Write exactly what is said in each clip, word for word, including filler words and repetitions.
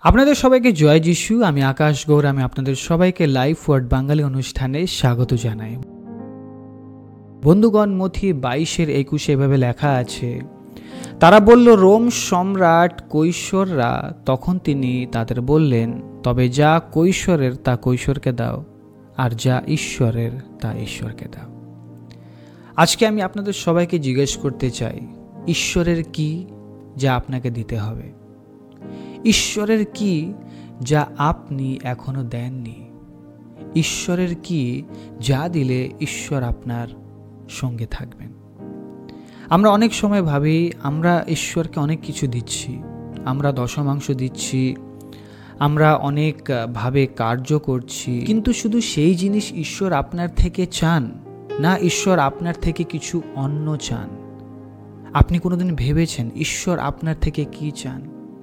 আপনাদের সবাইকে জয় যিশু। আমি আকাশ গৌর। আমি আপনাদের সবাইকে লাইফ ওয়ার্ড বাঙালি অনুষ্ঠানে স্বাগত জানাই। বন্ধুগণ, মথি বাইশের একুশে এভাবে লেখা আছে, তারা বলল, রোম সম্রাট কৈশোররা। তখন তিনি তাদের বললেন, তবে যা কৈশোরের তা কৈশোরকে দাও, আর যা ঈশ্বরের তা ঈশ্বরকে দাও। আজকে আমি আপনাদের সবাইকে জিজ্ঞেস করতে চাই, ঈশ্বরের কি যা আপনাকে দিতে হবে? ঈশ্বরের কি যা আপনি এখনো দেননি? ঈশ্বরের কি যা দিলে ঈশ্বর আপনার সঙ্গে থাকবেন? আমরা অনেক সময় ভাবি আমরা ঈশ্বরকে অনেক কিছু দিচ্ছি, আমরা দশমাংশ দিচ্ছি, আমরা অনেকভাবে কার্য করছি, কিন্তু শুধু সেই জিনিস ঈশ্বর আপনার থেকে চান না, ঈশ্বর আপনার থেকে কিছু অন্য চান? আপনি কোনোদিন ভেবেছেন ঈশ্বর আপনার থেকে কি চান?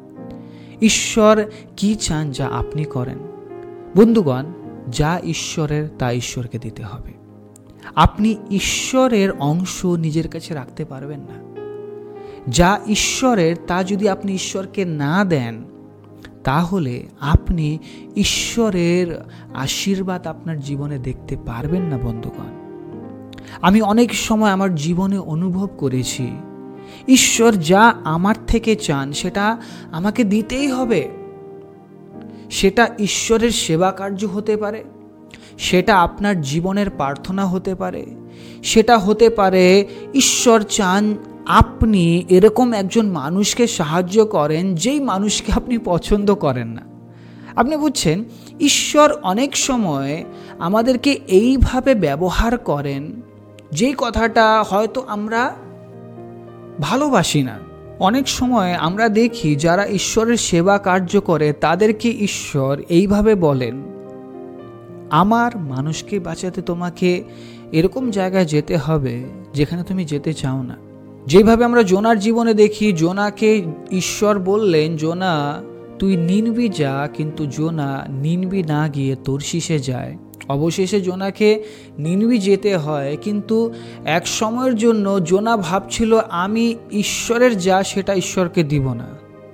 ঈশ্বর কি চান যা আপনি করেন? বন্ধুগণ, যা ঈশ্বরের তা ঈশ্বরকে দিতে হবে। আপনি ঈশ্বরের অংশ নিজের কাছে রাখতে পারবেন না। যা ঈশ্বরের তা যদি আপনি ঈশ্বরকে না দেন, তাহলে আপনি ঈশ্বরের আশীর্বাদ আপনার জীবনে দেখতে পারবেন না। বন্ধুগণ, আমি অনেক সময় আমার জীবনে অনুভব করেছি, ঈশ্বর যা আমার থেকে চান সেটা আমাকে দিতেই হবে। সেটা ঈশ্বরের সেবা কার্য হতে পারে, সেটা আপনার জীবনের প্রার্থনা হতে পারে, সেটা হতে পারে ঈশ্বর চান আপনি এরকম একজন মানুষকে সাহায্য করেন যেই মানুষকে আপনি পছন্দ করেন না। আপনি বুঝছেন, ঈশ্বর অনেক সময় আমাদেরকে এইভাবে ব্যবহার করেন যেই কথাটা হয়তো আমরা ভালোবাসি না। অনেক সময় আমরা দেখি যারা ঈশ্বরের সেবা কার্য করে তাদেরকে ঈশ্বর এইভাবে বলেন, আমার মানুষকে বাঁচাতে তোমাকে এরকম জায়গায় যেতে হবে যেখানে তুমি যেতে চাও না। যেভাবে আমরা জোনার জীবনে দেখি, জোনাকে ঈশ্বর বললেন, জোনা তুই নিনবি যা, কিন্তু জোনা নিনবি না গিয়ে তরশিশে যায়। অবশেষে জোনাকে নিনবি যেতে হয়, কিন্তু এক সময়ের জন্য জোনা ভাবছিল আমি ঈশ্বরের যা সেটা ঈশ্বরকে দিব না।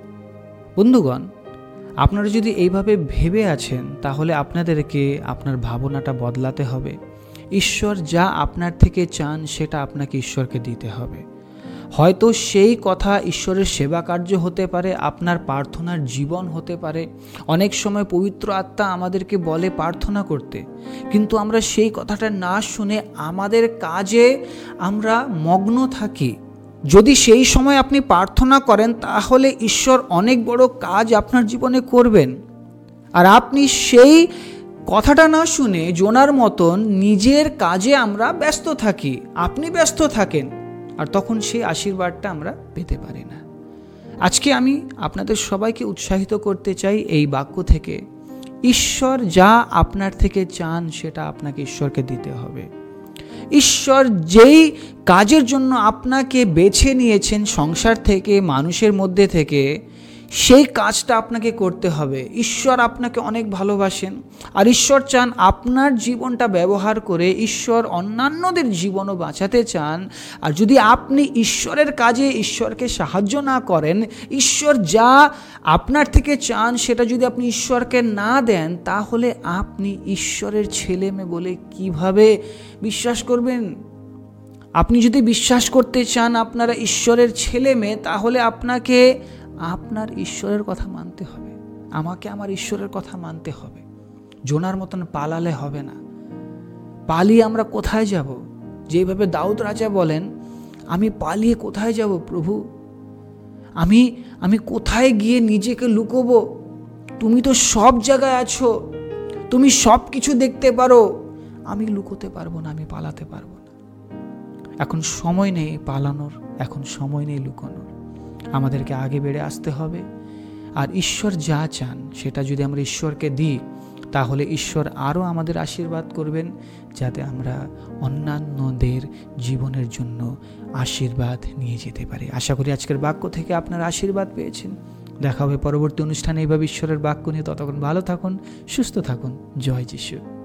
বন্ধুগণ, আপনারা যদি এইভাবে ভেবে আছেন, তাহলে আপনাদেরকে আপনার ভাবনাটা বদলাতে হবে। ঈশ্বর যা আপনার থেকে চান সেটা আপনাকে ঈশ্বরকে দিতে হবে। হয়তো সেই কথা ঈশ্বরের সেবা কার্য হতে পারে, আপনার প্রার্থনার জীবন হতে পারে। অনেক সময় পবিত্র আত্মা আমাদেরকে বলে প্রার্থনা করতে, কিন্তু আমরা সেই কথাটা না শুনে আমাদের কাজে আমরা মগ্ন থাকি। যদি সেই সময় আপনি প্রার্থনা করেন, তাহলে ঈশ্বর অনেক বড় কাজ আপনার জীবনে করবেন। আর আপনি সেই কথাটা না শুনে জোনার মতন নিজের কাজে আমরা ব্যস্ত থাকি, আপনি ব্যস্ত থাকেন, আর তখন সেই আশীর্বাদটা আমরা পেতে পারি না। আজকে আমি আপনাদের সবাইকে উৎসাহিত করতে চাই এই বাক্য থেকে, ঈশ্বর যা আপনার থেকে চান সেটা আপনাকে ঈশ্বরকে দিতে হবে। ঈশ্বর যেই কাজের জন্য আপনাকে বেছে নিয়েছেন সংসার থেকে, মানুষের মধ্যে থেকে, সেই কাজটা আপনাকে করতে হবে। ঈশ্বর আপনাকে অনেক ভালোবাসেন, আর ঈশ্বর চান আপনার জীবনটা ব্যবহার করে ঈশ্বর অন্যান্যদের জীবনও বাঁচাতে চান। আর যদি আপনি ঈশ্বরের কাজে ঈশ্বরকে সাহায্য না করেন, ঈশ্বর যা আপনার থেকে চান সেটা যদি আপনি ঈশ্বরকে না দেন, তাহলে আপনি ঈশ্বরের ছেলে মেয়ে বলে কিভাবে বিশ্বাস করবেন? আপনি যদি বিশ্বাস করতে চান আপনারা ঈশ্বরের ছেলে মেয়ে, তাহলে আপনাকে আপনার ঈশ্বরের কথা মানতে হবে, আমাকে আমার ঈশ্বরের কথা মানতে হবে। জোনার মতন পালালে হবে না। পালিয়ে আমরা কোথায় যাব? যেভাবে দাউদ রাজা বলেন, আমি পালিয়ে কোথায় যাব প্রভু? আমি আমি কোথায় গিয়ে নিজেকে লুকোবো? তুমি তো সব জায়গায় আছো, তুমি সব কিছু দেখতে পারো। আমি লুকোতে পারবো না, আমি পালাতে পারবো না। এখন সময় নেই পালানোর, এখন সময় নেই লুকোনোর। আমাদেরকে আগে বেড়ে আসতে হবে। আর ঈশ্বর যা চান সেটা যদি আমরা ঈশ্বরকে দিই, তাহলে ঈশ্বর আরও আমাদের আশীর্বাদ করবেন, যাতে আমরা অন্যান্যদের জীবনের জন্য আশীর্বাদ নিয়ে যেতে পারি। আশা করি আজকের বাক্য থেকে আপনারা আশীর্বাদ পেয়েছেন। দেখা হবে পরবর্তী অনুষ্ঠানে এইভাবে ঈশ্বরের বাক্য নিয়ে। ততক্ষণ ভালো থাকুন, সুস্থ থাকুন। জয় যিশু।